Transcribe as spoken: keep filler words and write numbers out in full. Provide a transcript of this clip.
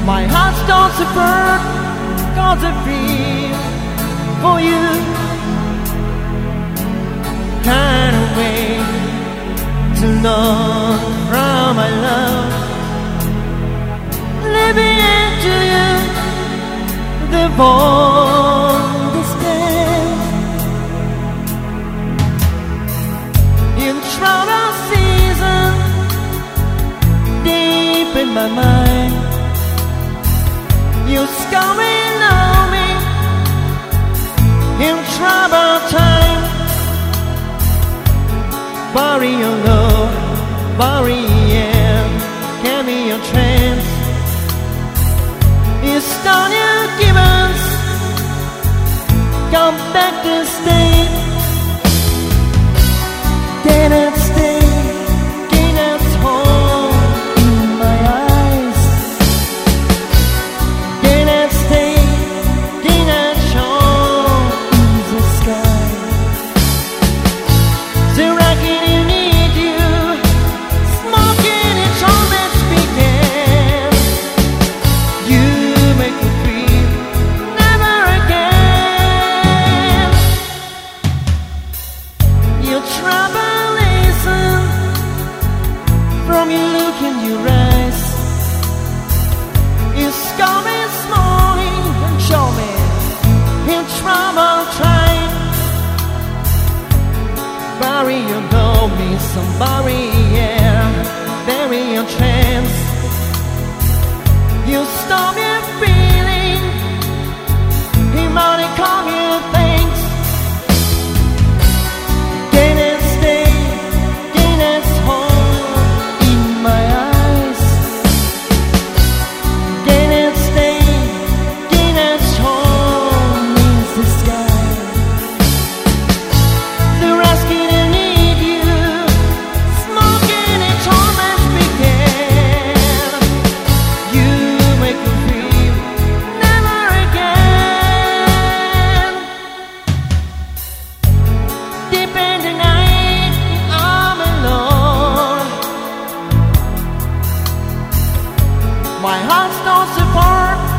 My heart starts to burn, cause I feel for you. Kind of way to know from my love, living into you, the bond distance. In trouble season, deep in my mind, you're coming on me. In trouble time, bury your love, bury yeah, can be your trance. It's done you give us, come back to stay. Cannot stay, cannot hold in my eyes. Cannot stay, cannot show in the sky. So I can need you, smoking it's all that's began. You make me feel never again. Your trouble isn't from your look in your eyes. It's coming slowly and show me in trouble trying. Bury your love, me some barrier, bury your trance. You stop your feeling, he might call you thanks. Cannot stay, cannot hold in my eyes. Cannot stay, cannot hold in the sky. They're asking to need you, smoking and torment began. You make me feel never again. Deep in the night, I'm alone. My heart starts to burn.